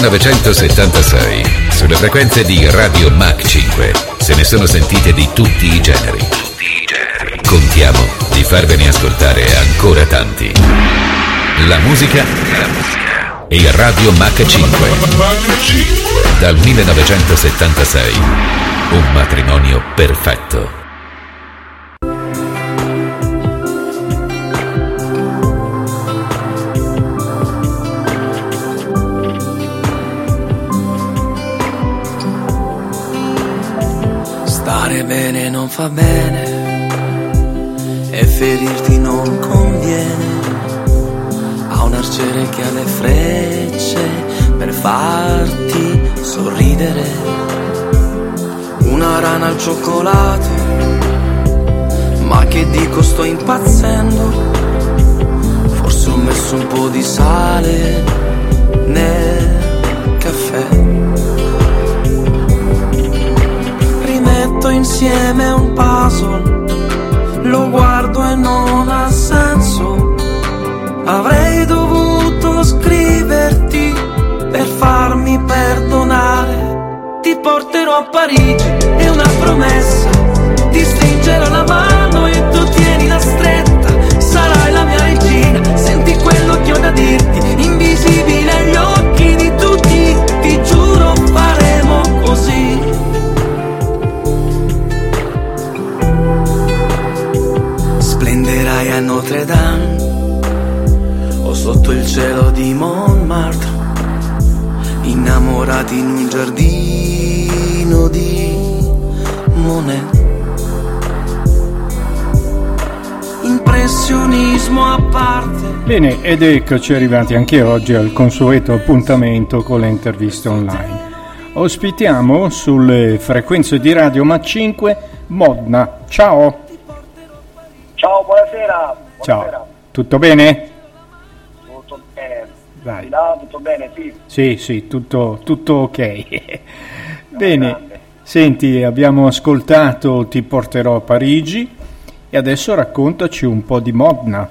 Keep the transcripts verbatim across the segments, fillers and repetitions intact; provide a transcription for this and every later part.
millenovecentosettantasei, sulle frequenze di Radio Mach cinque, se ne sono sentite di tutti i generi. Tutti i generi. Contiamo di farvene ascoltare ancora tanti. La musica, la musica e Radio Mach cinque. Dal millenovecentosettantasei, un matrimonio perfetto. Stare bene non fa bene e ferirti non conviene. A un arciere che ha le frecce per farti sorridere. Una rana al cioccolato, ma che dico, sto impazzendo. Forse ho messo un po' di sale nel caffè. Rimetto insieme un puzzle, lo guardo e non ha senso. Avrei dovuto scriverti per farmi perdonare. Ti porterò a Parigi, è una promessa. Ti stringerò la mano e tu tienila stretta. Sarai la mia regina, senti quello che ho da dirti. Invisibile agli occhi di tutti, ti giuro faremo così. Splenderai a Notre Dame o sotto il cielo di Montmartre, innamorati in un giardino di Monet. Impressionismo a parte. Bene, ed eccoci arrivati anche oggi al consueto appuntamento con le interviste online. Ospitiamo sulle frequenze di Radio Mach cinque Modna. Ciao. Ciao, buonasera. Buonasera. Ciao. Tutto bene? Tutto bene. Vai. Là, tutto bene, sì. Sì, sì, tutto, tutto ok. Bene, grande. Senti, abbiamo ascoltato Ti porterò a Parigi e adesso raccontaci un po' di Modna.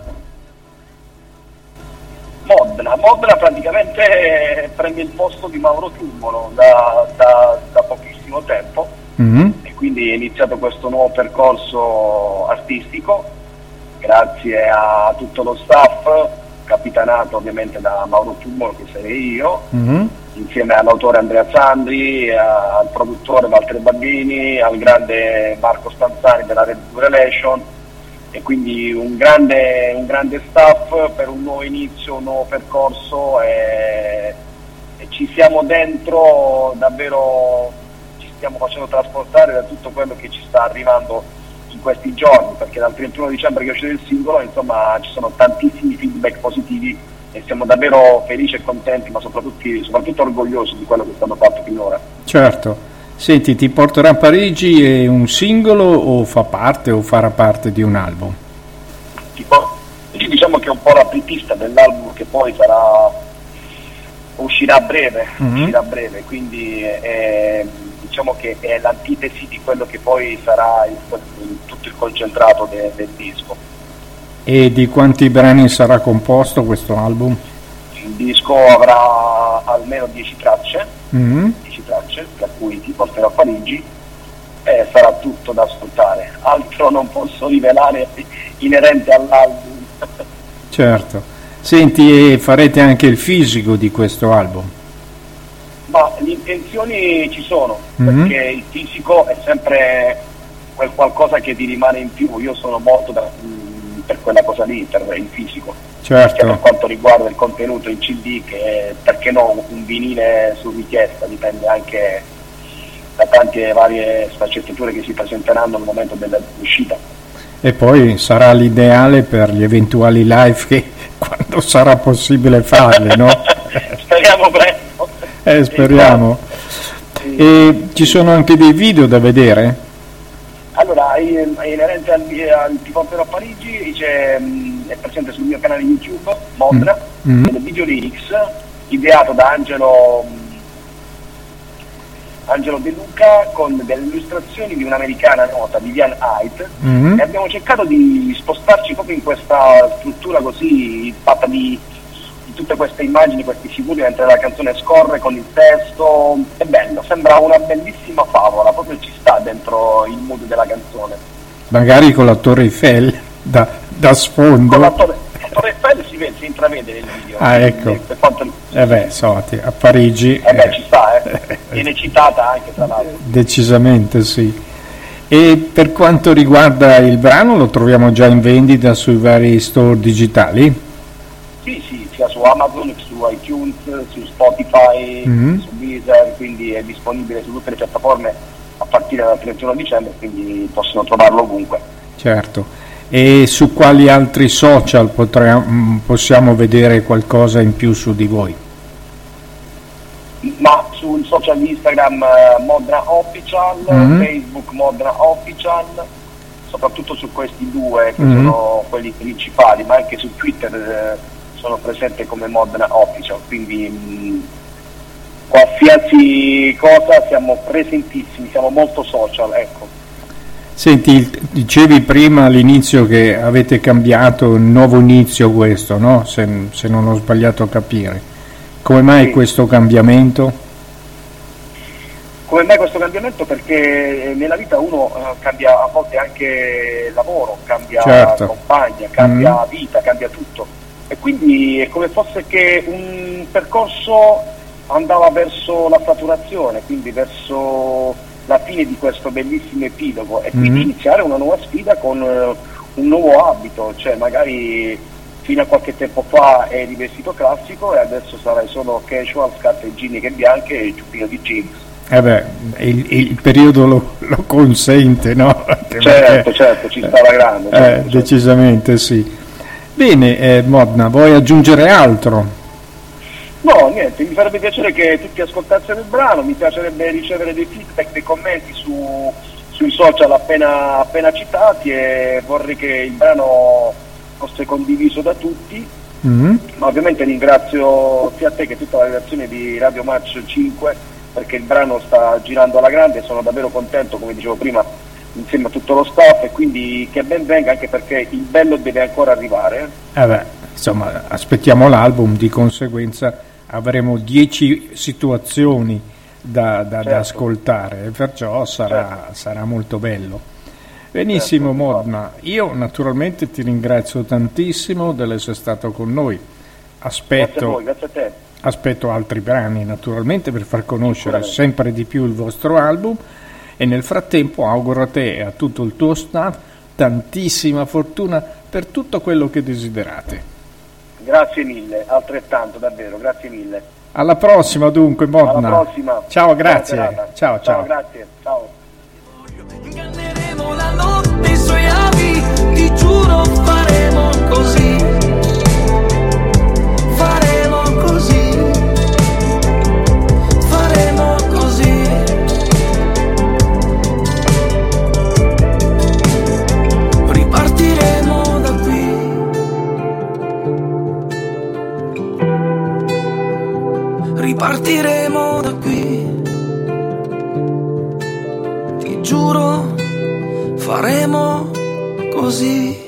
Modna, Modna praticamente prende il posto di Mauro Tummolo da, da, da pochissimo tempo, mm-hmm. e quindi è iniziato questo nuovo percorso artistico grazie a tutto lo staff, capitanato ovviamente da Mauro Tummolo, che sarei io, mm-hmm. insieme all'autore Andrea Sandri, al produttore Walter Bambini, al grande Marco Stanzani della Red Bull Relation, e quindi un grande, un grande staff per un nuovo inizio, un nuovo percorso, e, e ci siamo dentro davvero, ci stiamo facendo trasportare da tutto quello che ci sta arrivando in questi giorni, perché dal trentuno dicembre che è uscito il singolo, insomma, ci sono tantissimi feedback positivi e siamo davvero felici e contenti, ma soprattutto, soprattutto orgogliosi di quello che è stato fatto finora. Certo. Senti, Ti porterà a Parigi è un singolo o fa parte o farà parte di un album? Tipo, diciamo che è un po' l'apripista dell'album che poi sarà uscirà a breve, mm-hmm. uscirà a breve, quindi è, diciamo che è l'antitesi di quello che poi sarà il, il, tutto il concentrato de, del disco. E di quanti brani sarà composto questo album? Il disco avrà almeno dieci tracce, mm-hmm. dieci tracce, tra cui Ti porterò a Parigi, e sarà tutto da ascoltare. Altro non posso rivelare inerente all'album. Certo. Senti, e farete anche il fisico di questo album? Ma le intenzioni ci sono, mm-hmm. perché il fisico è sempre quel qualcosa che ti rimane in più. Io sono molto da, per quella cosa lì, per il fisico. Certo. Che per quanto riguarda il contenuto in C D, che perché no, un vinile su richiesta, dipende anche da tante varie sfaccettature che si presenteranno al momento dell'uscita. E poi sarà l'ideale per gli eventuali live che quando sarà possibile farli, no? Speriamo presto. Eh, speriamo. Sì. E ci sono anche dei video da vedere? Allora, inerente al, al Ti porterò a Parigi, c'è, è presente sul mio canale YouTube, Modna, mm-hmm. del video lyrics, ideato da Angelo, Angelo De Luca, con delle illustrazioni di un'americana nota, Vivian Haidt, mm-hmm. e abbiamo cercato di spostarci proprio in questa struttura così fatta di, tutte queste immagini, questi figuri mentre la canzone scorre con il testo, è bello, sembra una bellissima favola, proprio ci sta dentro il mood della canzone. Magari con la Torre Eiffel da, da sfondo. Con la Torre, la Torre Eiffel si, vede, si intravede nel video. Ah, ecco. Per quanto... Eh beh, so, a Parigi... Eh beh, ci sta, eh. Viene citata anche tra l'altro. Decisamente sì. E per quanto riguarda il brano, lo troviamo già in vendita sui vari store digitali? Sì, sì, sia su Amazon, su iTunes, su Spotify, mm-hmm. su Deezer, quindi è disponibile su tutte le piattaforme a partire dal trentuno dicembre, quindi possono trovarlo ovunque. Certo. E su quali altri social potremo, possiamo vedere qualcosa in più su di voi? Ma sul social Instagram uh, Modena Official, mm-hmm. Facebook Modena Official, soprattutto su questi due che mm-hmm. sono quelli principali, ma anche su Twitter eh, sono presente come Modena Official, quindi mh, qualsiasi cosa siamo presentissimi, siamo molto social, ecco. Senti, dicevi prima all'inizio che avete cambiato, un nuovo inizio questo, no? Se, se non ho sbagliato a capire. Come mai sì. questo cambiamento? Come mai questo cambiamento? Perché nella vita uno uh, cambia a volte anche lavoro, cambia certo. compagna, cambia mm. vita, cambia tutto. E quindi è come fosse che un percorso andava verso la saturazione, quindi verso la fine di questo bellissimo epilogo e quindi mm. iniziare una nuova sfida con uh, un nuovo abito, cioè magari fino a qualche tempo fa eri vestito classico e adesso sarai solo casual, scarpe ginniche bianche e giubbino di jeans. Eh beh, il, il periodo lo, lo consente, no? Anche certo, perché, certo, ci sta la grande. Eh, certo, decisamente certo. Sì. Bene, eh, Modena, vuoi aggiungere altro? No, niente, mi farebbe piacere che tutti ascoltassero il brano, mi piacerebbe ricevere dei feedback, dei commenti su, sui social appena, appena citati e vorrei che il brano fosse condiviso da tutti, mm-hmm. ma ovviamente ringrazio sia te che tutta la redazione di Radio Match cinque perché il brano sta girando alla grande e sono davvero contento, come dicevo prima, insieme a tutto lo staff, e quindi che ben venga, anche perché il bello deve ancora arrivare. Eh beh, insomma, aspettiamo l'album, di conseguenza avremo dieci situazioni da, da, certo. da ascoltare, e perciò sarà, certo. sarà molto bello. Benissimo, certo. Modena, io naturalmente ti ringrazio tantissimo dell'essere stato con noi. Aspetto, grazie a voi, grazie a te. Aspetto altri brani naturalmente per far conoscere sempre di più il vostro album, e nel frattempo auguro a te e a tutto il tuo staff tantissima fortuna per tutto quello che desiderate. Grazie mille, altrettanto, davvero, grazie mille. Alla prossima dunque, Modena. Alla prossima. Ciao, grazie. Ciao, ciao. Ciao, grazie. Ciao. Inganneremo la notte, i suoi avi, ti giuro faremo così. Faremo così. Faremo così. Ripartiremo da qui. Ripartiremo da qui. Ti giuro, faremo così.